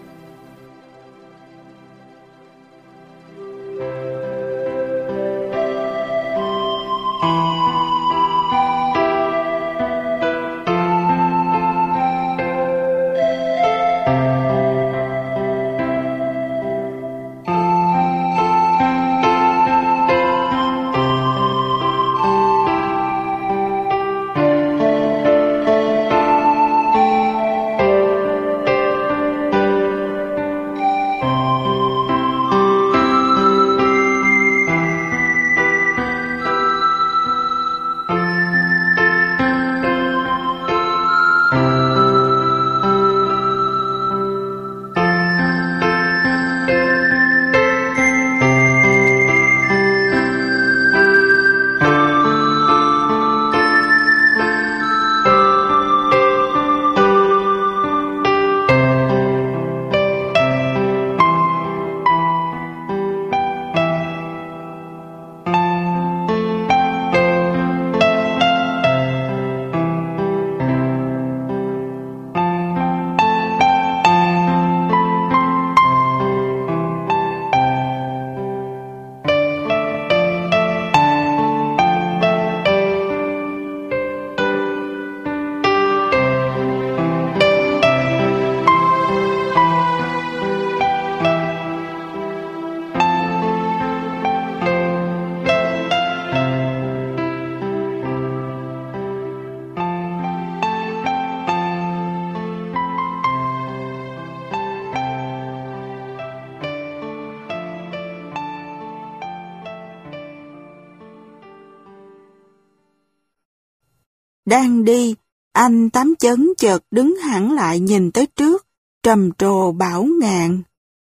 Đang đi, anh Tám Chấn chợt đứng hẳn lại nhìn tới trước, trầm trồ bảo Ngạn.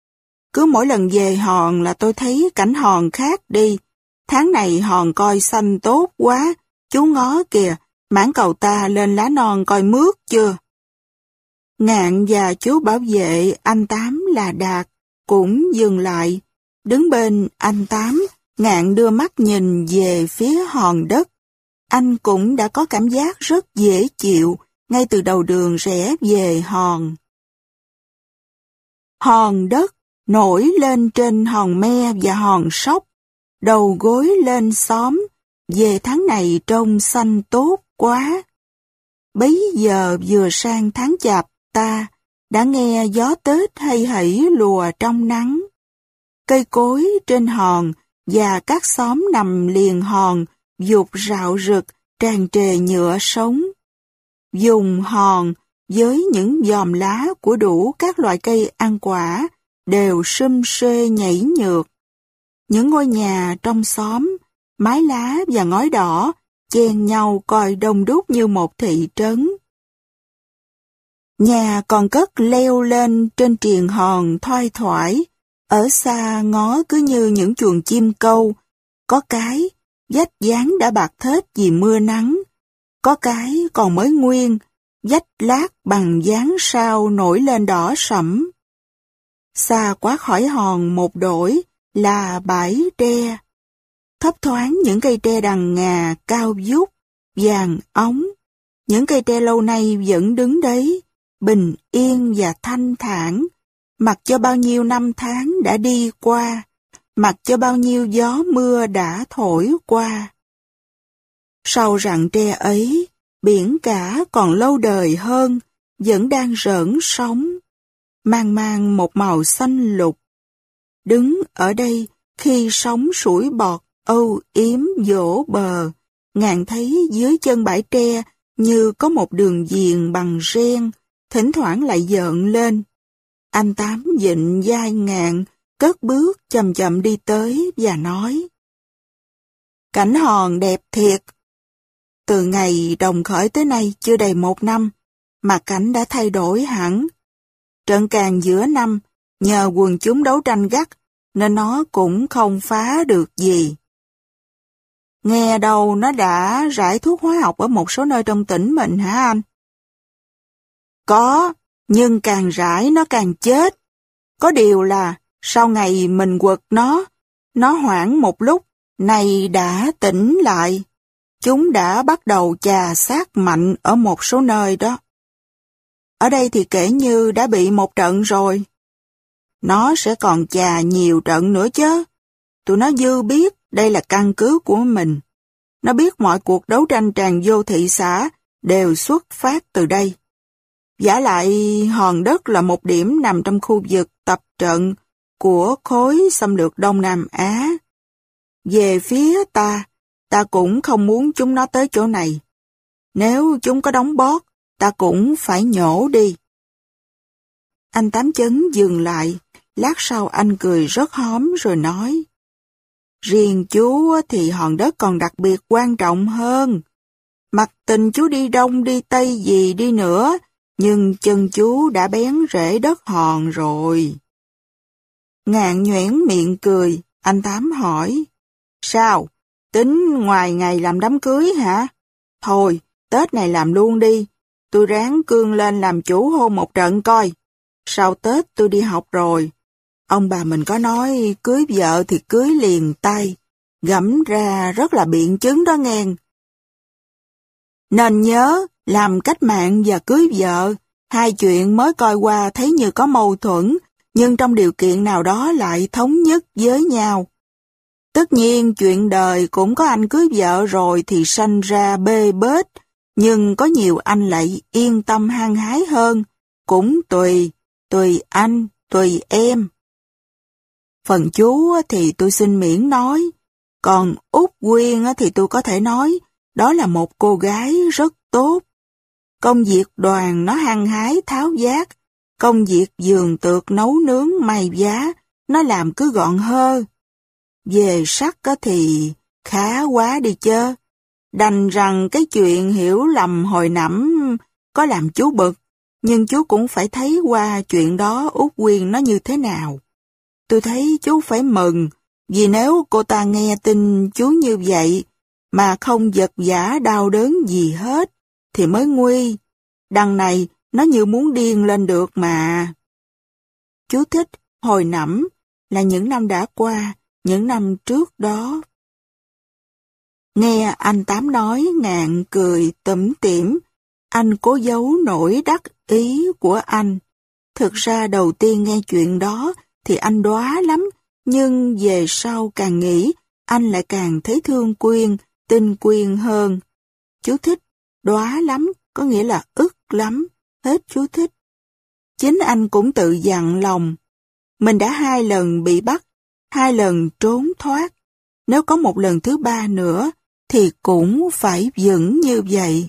Cứ mỗi lần về Hòn là tôi thấy cảnh Hòn khác đi. Tháng này Hòn coi xanh tốt quá, chú ngó kìa, mảng cầu ta lên lá non coi mướt chưa. Ngạn và chú bảo vệ anh Tám là Đạt cũng dừng lại. Đứng bên anh Tám, Ngạn đưa mắt nhìn về phía hòn đất. Anh cũng đã có cảm giác rất dễ chịu ngay từ đầu đường rẽ về hòn. Hòn đất nổi lên trên hòn Me và hòn Sóc, đầu gối lên xóm, về tháng này trông xanh tốt quá. Bấy giờ vừa sang tháng Chạp ta đã nghe gió Tết hay hẩy lùa trong nắng. Cây cối trên hòn và các xóm nằm liền hòn, dục rạo rực, tràn trề nhựa sống. Vùng hòn với những giòm lá của đủ các loại cây ăn quả đều sum suê nhảy nhược. Những ngôi nhà trong xóm, mái lá và ngói đỏ chen nhau coi đông đúc như một thị trấn. Nhà còn cất leo lên trên triền hòn thoai thoải, ở xa ngó cứ như những chuồng chim câu, có cái vách dán đã bạc thết vì mưa nắng, có cái còn mới nguyên, vách lát bằng dán sao nổi lên đỏ sẫm. Xa quá khỏi hòn một đổi là bãi tre, thấp thoáng những cây tre đằng ngà cao vút, vàng óng, những cây tre lâu nay vẫn đứng đấy, bình yên và thanh thản, mặc cho bao nhiêu năm tháng đã đi qua, mặc cho bao nhiêu gió mưa đã thổi qua. Sau rặng tre ấy, biển cả còn lâu đời hơn, vẫn đang rỡn sóng, mang mang một màu xanh lục. Đứng ở đây, khi sóng sủi bọt, âu yếm vỗ bờ, ngạn thấy dưới chân bãi tre như có một đường viền bằng ren, thỉnh thoảng lại dợn lên. Anh Tám vịn vai Ngạn, cất bước chậm chậm đi tới và nói: Cảnh hòn đẹp thiệt. Từ ngày đồng khởi tới nay chưa đầy 1 năm, mà cảnh đã thay đổi hẳn. Trận càn giữa năm, nhờ quần chúng đấu tranh gắt, nên nó cũng không phá được gì. Nghe đâu nó đã rải thuốc hóa học ở một số nơi trong tỉnh mình hả anh? Có, nhưng càng rải nó càng chết. Có điều là, sau ngày mình quật nó hoảng một lúc, nay đã tỉnh lại. Chúng đã bắt đầu chà xác mạnh ở một số nơi đó. Ở đây thì kể như đã bị một trận rồi. Nó sẽ còn chà nhiều trận nữa chứ. Tụi nó dư biết đây là căn cứ của mình. Nó biết mọi cuộc đấu tranh tràn vô thị xã đều xuất phát từ đây. Vả lại hòn đất là một điểm nằm trong khu vực tập trận của khối xâm lược Đông Nam Á. Về phía ta cũng không muốn chúng nó tới chỗ này. Nếu chúng có đóng bót, ta cũng phải nhổ đi. Anh Tám Chấn dừng lại, lát sau anh cười rất hóm rồi nói: Riêng chú thì hòn đất còn đặc biệt quan trọng hơn. Mặc tình chú đi đông đi tây gì đi nữa, nhưng chân chú đã bén rễ đất hòn rồi. Ngạn nhoẻn miệng cười, anh Tám hỏi: Sao, tính ngoài ngày làm đám cưới hả? Thôi, Tết này làm luôn đi, tôi ráng cương lên làm chủ hôn một trận coi. Sau Tết tôi đi học rồi. Ông bà mình có nói cưới vợ thì cưới liền tay, gẫm ra rất là biện chứng đó nghe. Nên nhớ, làm cách mạng và cưới vợ, hai chuyện mới coi qua thấy như có mâu thuẫn, nhưng trong điều kiện nào đó lại thống nhất với nhau. Tất nhiên chuyện đời cũng có anh cưới vợ rồi thì sanh ra bê bết, nhưng có nhiều anh lại yên tâm hăng hái hơn, cũng tùy anh, tùy em. Phần chú thì tôi xin miễn nói, còn Út Quyên thì tôi có thể nói, đó là một cô gái rất tốt. Công việc đoàn nó hăng hái tháo vát, công việc vườn tược nấu nướng may vá, nó làm cứ gọn hơ. Về sắc thì khá quá đi chớ. Đành rằng cái chuyện hiểu lầm hồi nẫm có làm chú bực, nhưng chú cũng phải thấy qua chuyện đó Út Quyên nó như thế nào. Tôi thấy chú phải mừng, vì nếu cô ta nghe tin chú như vậy mà không vật vã đau đớn gì hết, thì mới nguy. Đằng này nó như muốn điên lên được mà. Chú thích hồi nẫm là những năm đã qua, những năm trước đó. Nghe anh Tám nói, Ngạn cười tủm tỉm. Anh cố giấu nỗi đắc ý của anh. Thực ra đầu tiên nghe chuyện đó thì anh đoá lắm, nhưng về sau càng nghĩ, anh lại càng thấy thương Quyên, tin Quyên hơn. Chú thích, đoá lắm, có nghĩa là ức lắm, hết chú thích. Chính anh cũng tự dặn lòng. Mình đã 2 lần bị bắt, 2 lần trốn thoát, nếu có một lần thứ ba nữa, thì cũng phải vững như vậy.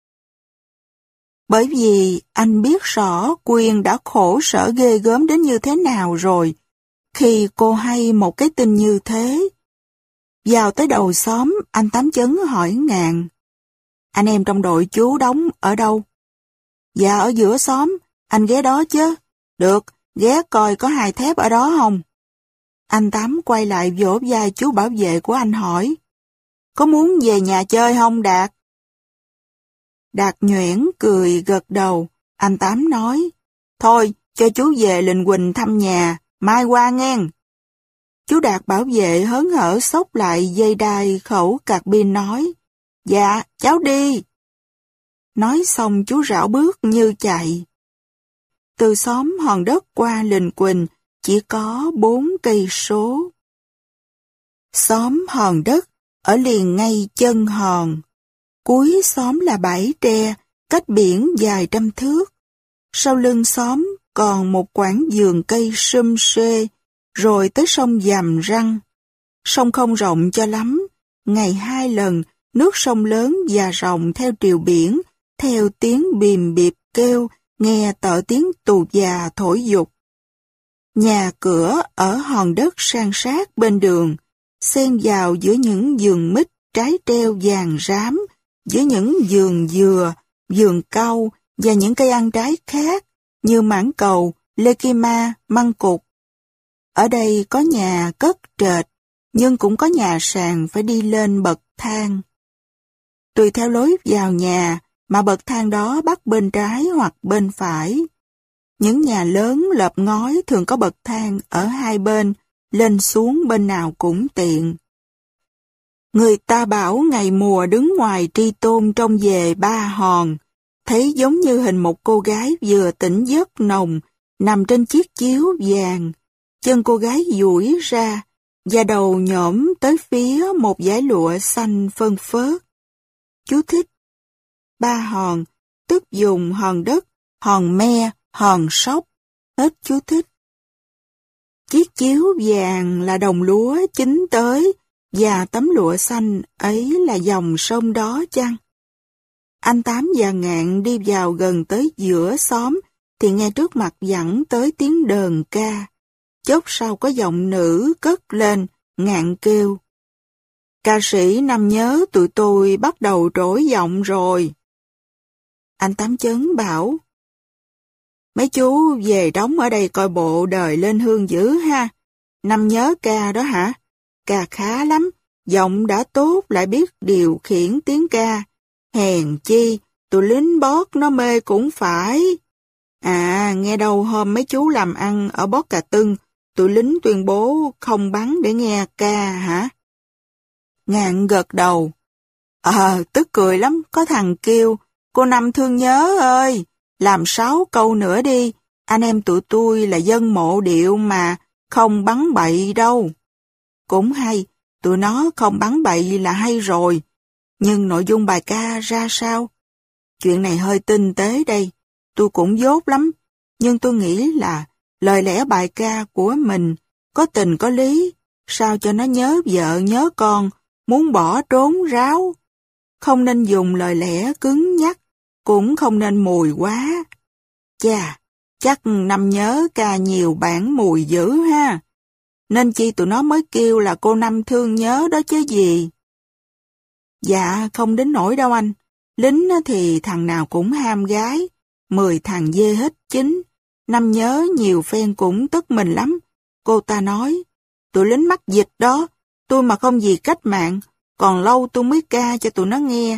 Bởi vì anh biết rõ Quyên đã khổ sở ghê gớm đến như thế nào rồi, khi cô hay một cái tin như thế. Vào tới đầu xóm, anh Tám Chấn hỏi Ngạn: anh em trong đội chú đóng ở đâu? Dạ ở giữa xóm, anh ghé đó chứ. Được, ghé coi có hai thép ở đó không? Anh Tám quay lại vỗ vai chú bảo vệ của anh hỏi: có muốn về nhà chơi không Đạt? Đạt nhoẻn cười gật đầu. Anh Tám nói: thôi, cho chú về Lình Quỳnh thăm nhà, mai qua ngang. Chú Đạt bảo vệ hớn hở xốc lại dây đai khẩu cạc pin nói: dạ, cháu đi. Nói xong chú rảo bước như chạy. Từ xóm Hòn Đất qua Lình Quỳnh chỉ có 4 cây số. Xóm Hòn Đất ở liền ngay chân hòn. Cuối xóm là bãi tre, cách biển vài trăm thước. Sau lưng xóm còn một quãng vườn cây sum xê, rồi tới sông Dàm Răng. Sông không rộng cho lắm, ngày 2 lần, nước sông lớn và rộng theo triều biển, theo tiếng bìm bịp kêu, nghe tợ tiếng tù già thổi dục. Nhà cửa ở Hòn Đất san sát bên đường, xen vào giữa những vườn mít trái treo vàng rám, giữa những vườn dừa, vườn cau và những cây ăn trái khác như mãng cầu, lê kim ma, măng cụt. Ở đây có nhà cất trệt, nhưng cũng có nhà sàn phải đi lên bậc thang. Tùy theo lối vào nhà mà bậc thang đó bắt bên trái hoặc bên phải. Những nhà lớn lợp ngói thường có bậc thang ở hai bên, lên xuống bên nào cũng tiện. Người ta bảo ngày mùa đứng ngoài tri tôn trông về Ba Hòn, thấy giống như hình một cô gái vừa tỉnh giấc nồng, nằm trên chiếc chiếu vàng. Chân cô gái duỗi ra, và đầu nhổm tới phía một dải lụa xanh phơn phớt. Chú thích: Ba Hòn, tức dùng hòn đất, hòn me, hòn sóc. Hết chú thích. Chiếc chiếu vàng là đồng lúa chín tới, và tấm lụa xanh ấy là dòng sông đó chăng? Anh Tám và Ngạn đi vào gần tới giữa xóm, thì nghe trước mặt vẳng tới tiếng đờn ca. Chốc sau có giọng nữ cất lên, Ngạn kêu: ca sĩ Năm Nhớ tụi tôi bắt đầu trỗi giọng rồi. Anh Tám Chấn bảo: mấy chú về đóng ở đây coi bộ đời lên hương dữ ha. Năm Nhớ ca đó hả? Ca khá lắm, giọng đã tốt lại biết điều khiển tiếng ca. Hèn chi, tụi lính bót nó mê cũng phải. À, nghe đâu hôm mấy chú làm ăn ở Bót Cà Tưng, tụi lính tuyên bố không bắn để nghe ca hả? Ngạn gật đầu. Tức cười lắm, có thằng kêu: cô Năm thương nhớ ơi, làm 6 câu nữa đi, anh em tụi tôi là dân mộ điệu mà, không bắn bậy đâu. Cũng hay, tụi nó không bắn bậy là hay rồi, nhưng nội dung bài ca ra sao? Chuyện này hơi tinh tế đây, tôi cũng dốt lắm, nhưng tôi nghĩ là lời lẽ bài ca của mình có tình có lý, sao cho nó nhớ vợ nhớ con, muốn bỏ trốn ráo. Không nên dùng lời lẽ cứng nhắc, cũng không nên mùi quá. Chà, chắc Năm Nhớ ca nhiều bản mùi dữ ha. Nên chi tụi nó mới kêu là cô Năm thương nhớ đó chứ gì. Dạ, không đến nỗi đâu anh. Lính thì thằng nào cũng ham gái, 10 thằng dê hết 9. Năm Nhớ nhiều phen cũng tức mình lắm. Cô ta nói: tụi lính mắc dịch đó, tôi mà không vì cách mạng, còn lâu tôi mới ca cho tụi nó nghe.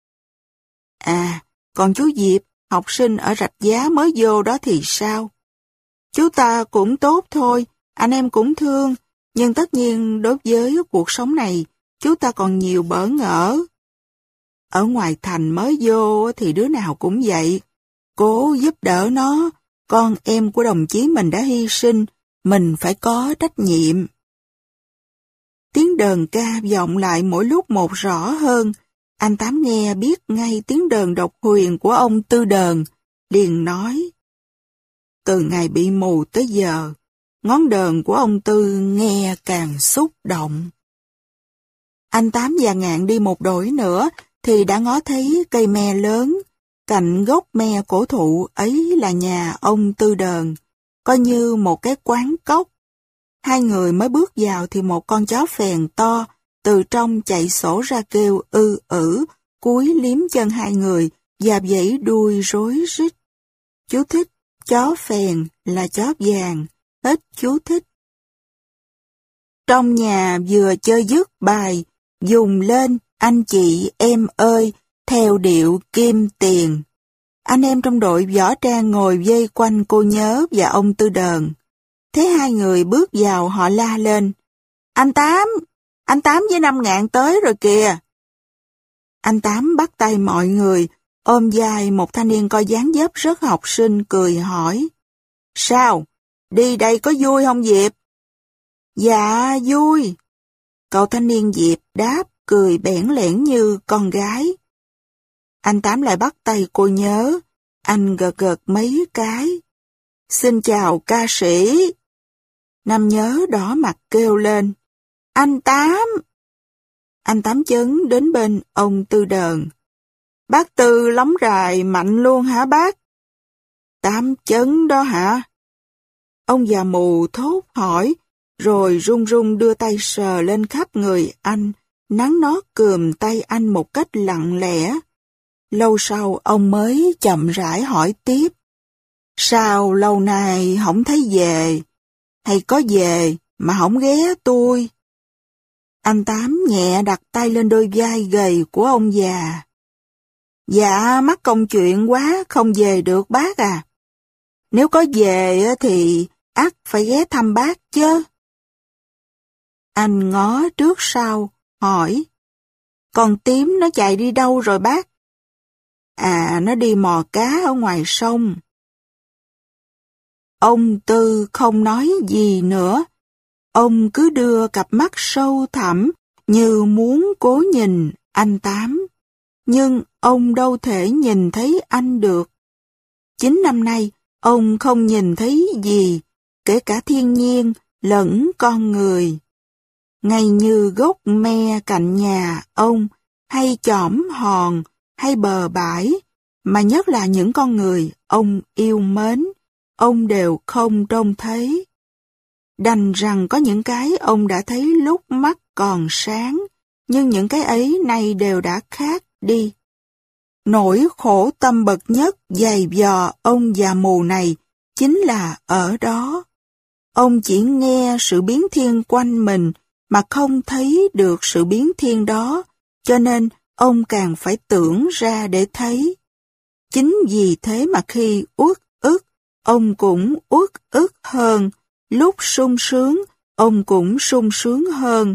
À, còn chú Diệp, học sinh ở Rạch Giá mới vô đó thì sao? Chú ta cũng tốt thôi, anh em cũng thương, nhưng tất nhiên đối với cuộc sống này, chú ta còn nhiều bỡ ngỡ. Ở ngoài thành mới vô thì đứa nào cũng vậy, cố giúp đỡ nó, con em của đồng chí mình đã hy sinh, mình phải có trách nhiệm. Tiếng đờn ca vọng lại mỗi lúc một rõ hơn. Anh Tám nghe biết ngay tiếng đờn độc huyền của ông Tư Đờn, liền nói: từ ngày bị mù tới giờ, ngón đờn của ông Tư nghe càng xúc động. Anh Tám và Ngạn đi một đổi nữa thì đã ngó thấy cây me lớn. Cạnh gốc me cổ thụ ấy là nhà ông Tư Đờn, coi như một cái quán cóc. Hai người mới bước vào thì một con chó phèn to từ trong chạy sổ ra kêu cúi liếm chân hai người và vẫy đuôi rối rít. Chú thích: chó phèn là chó vàng. Hết chú thích. Trong nhà vừa chơi dứt bài dùng lên anh chị em ơi theo điệu kim tiền. Anh em trong đội võ trang ngồi vây quanh cô Nhớ và ông Tư Đờn. Thấy hai người bước vào họ la lên: anh Tám với 5 Ngạn tới rồi kìa. Anh Tám bắt tay mọi người, ôm vai một thanh niên coi dáng dấp rất học sinh cười hỏi: sao? Đi đây có vui không Diệp? Dạ vui. Cậu thanh niên Diệp đáp cười bẽn lẽn như con gái. Anh Tám lại bắt tay cô Nhớ, anh gật gật mấy cái. Xin chào ca sĩ. Nam Nhớ đỏ mặt kêu lên: anh Tám. Anh Tám chấn đến bên ông Tư Đờn: bác Tư lóng rài mạnh luôn hả bác? Tám chấn đó hả? Ông già mù thốt hỏi, rồi run run đưa tay sờ lên khắp người anh, nắn nót cườm tay anh một cách lặng lẽ. Lâu sau ông mới chậm rãi hỏi tiếp: sao lâu nay không thấy về? Hay có về mà không ghé tôi? Anh Tám nhẹ đặt tay lên đôi vai gầy của ông già. Dạ mắc công chuyện quá không về được bác à. Nếu có về thì ắt phải ghé thăm bác chứ. Anh ngó trước sau hỏi: con tím nó chạy đi đâu rồi bác? À, nó đi mò cá ở ngoài sông. Ông Tư không nói gì nữa. Ông cứ đưa cặp mắt sâu thẳm như muốn cố nhìn anh Tám. Nhưng ông đâu thể nhìn thấy anh được. 9 năm nay, ông không nhìn thấy gì, kể cả thiên nhiên lẫn con người. Ngay như gốc me cạnh nhà ông, hay chỏm hòn, hay bờ bãi, mà nhất là những con người ông yêu mến, ông đều không trông thấy. Đành rằng có những cái ông đã thấy lúc mắt còn sáng, nhưng những cái ấy nay đều đã khác đi. Nỗi khổ tâm bậc nhất dày vò ông già mù này chính là ở đó. Ông chỉ nghe sự biến thiên quanh mình mà không thấy được sự biến thiên đó, cho nên ông càng phải tưởng ra để thấy. Chính vì thế mà khi uất ức, ông cũng uất ức hơn, lúc sung sướng, ông cũng sung sướng hơn.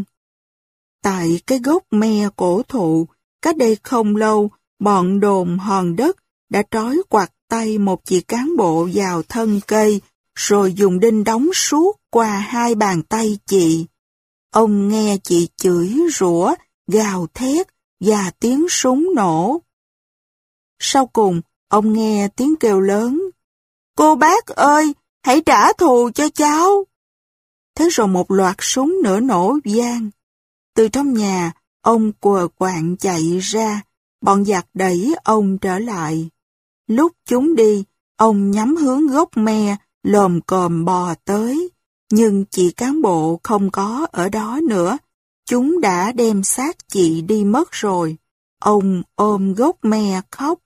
Tại cái gốc me cổ thụ, cách đây không lâu, bọn đồn hòn đất đã trói quặt tay một chị cán bộ vào thân cây, rồi dùng đinh đóng suốt qua 2 bàn tay chị. Ông nghe chị chửi rủa, gào thét và tiếng súng nổ. Sau cùng, ông nghe tiếng kêu lớn: cô bác ơi, hãy trả thù cho cháu. Thế rồi một loạt súng nữa nổ vang. Từ trong nhà, ông quờ quạng chạy ra, bọn giặc đẩy ông trở lại. Lúc chúng đi, ông nhắm hướng gốc me, lồm cồm bò tới. Nhưng chị cán bộ không có ở đó nữa. Chúng đã đem xác chị đi mất rồi. Ông ôm gốc me khóc.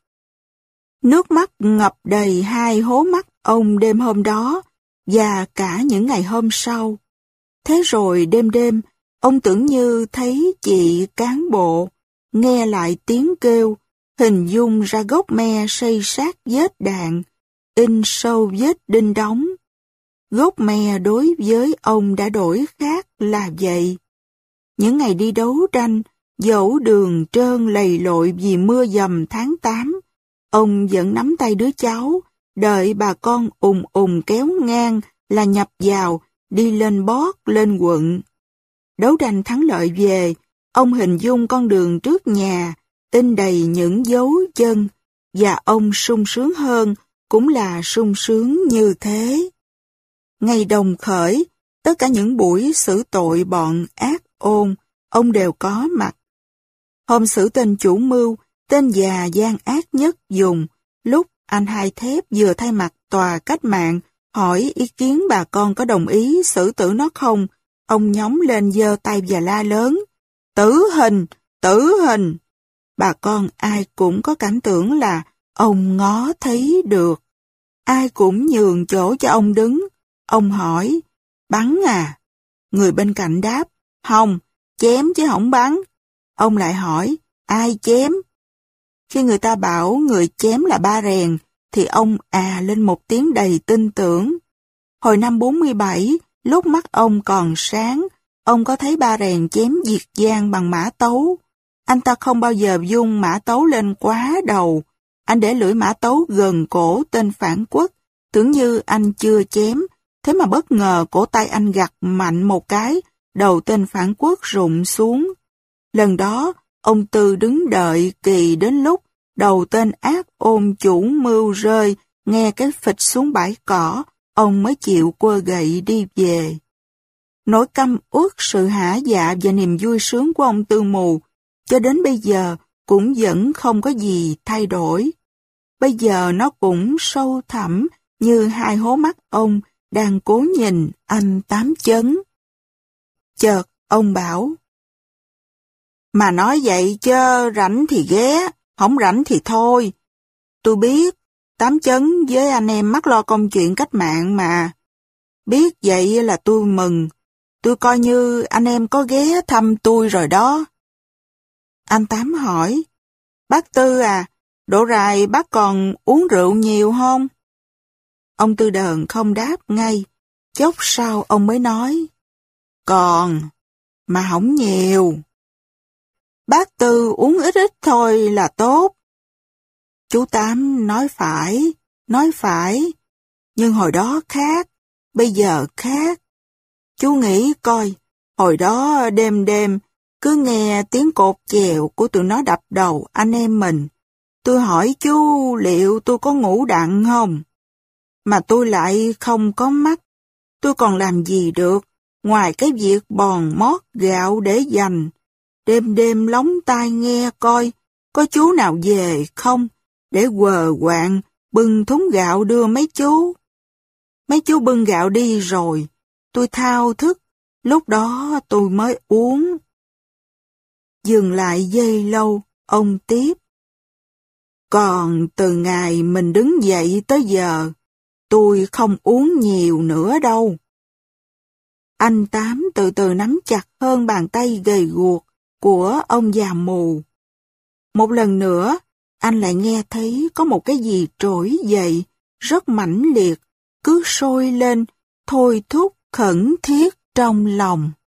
Nước mắt ngập đầy 2 hố mắt ông đêm hôm đó và cả những ngày hôm sau. Thế rồi đêm đêm, ông tưởng như thấy chị cán bộ, nghe lại tiếng kêu, hình dung ra gốc me xây sát vết đạn, in sâu vết đinh đóng. Gốc me đối với ông đã đổi khác là vậy. Những ngày đi đấu tranh, dẫu đường trơn lầy lội vì mưa dầm tháng 8, ông vẫn nắm tay đứa cháu, đợi bà con kéo ngang là nhập vào, đi lên bót, lên quận. Đấu tranh thắng lợi về, ông hình dung con đường trước nhà, in đầy những dấu chân, và ông sung sướng hơn, cũng là sung sướng như thế. Ngày đồng khởi, tất cả những buổi xử tội bọn ác ôn, ông đều có mặt. Hôm xử tên chủ mưu, tên già gian ác nhất dùng, lúc anh Hai Thép vừa thay mặt tòa cách mạng, hỏi ý kiến bà con có đồng ý xử tử nó không, ông nhóng lên giơ tay và la lớn, tử hình, tử hình. Bà con ai cũng có cảm tưởng là ông ngó thấy được. Ai cũng nhường chỗ cho ông đứng. Ông hỏi, bắn à? Người bên cạnh đáp, không, chém chứ không bắn. Ông lại hỏi, ai chém? Khi người ta bảo người chém là Ba Rèn, thì ông lên một tiếng đầy tin tưởng. Hồi năm 47, lúc mắt ông còn sáng, ông có thấy Ba Rèn chém Diệt Giang bằng mã tấu. Anh ta không bao giờ dung mã tấu lên quá đầu. Anh để lưỡi mã tấu gần cổ tên phản quốc, tưởng như anh chưa chém. Thế mà bất ngờ cổ tay anh gặt mạnh một cái, đầu tên phản quốc rụng xuống. Lần đó, ông Tư đứng đợi kỳ đến lúc đầu tên ác ôn chủ mưu rơi, nghe cái phịch xuống bãi cỏ, ông mới chịu quơ gậy đi về. Nỗi căm uất, sự hả dạ và niềm vui sướng của ông Tư Mù, cho đến bây giờ cũng vẫn không có gì thay đổi. Bây giờ nó cũng sâu thẳm như hai hố mắt ông đang cố nhìn anh Tám Chấn. Chợt ông bảo, mà nói vậy chớ rảnh thì ghé, không rảnh thì thôi. Tôi biết, Tám Chấn với anh em mắc lo công chuyện cách mạng mà. Biết vậy là tôi mừng, tôi coi như anh em có ghé thăm tôi rồi đó. Anh Tám hỏi, bác Tư à, độ rày bác còn uống rượu nhiều không? Ông Tư Đờn không đáp ngay, chốc sau ông mới nói, còn, mà không nhiều. Bác Tư uống ít ít thôi là tốt. Chú Tám nói phải, nhưng hồi đó khác, bây giờ khác. Chú nghĩ coi, hồi đó đêm đêm, cứ nghe tiếng cột chèo của tụi nó đập đầu anh em mình. Tôi hỏi chú liệu tôi có ngủ đặng không? Mà tôi lại không có mắt. Tôi còn làm gì được, ngoài cái việc bòn mót gạo để dành. Đêm đêm lóng tai nghe coi, có chú nào về không, để quờ quạng, bưng thúng gạo đưa mấy chú. Mấy chú bưng gạo đi rồi, tôi thao thức, lúc đó tôi mới uống. Dừng lại giây lâu, ông tiếp. Còn từ ngày mình đứng dậy tới giờ, tôi không uống nhiều nữa đâu. Anh Tám từ từ nắm chặt hơn bàn tay gầy guộc của ông già mù. Một lần nữa, anh lại nghe thấy có một cái gì trỗi dậy, rất mãnh liệt, cứ sôi lên, thôi thúc khẩn thiết trong lòng.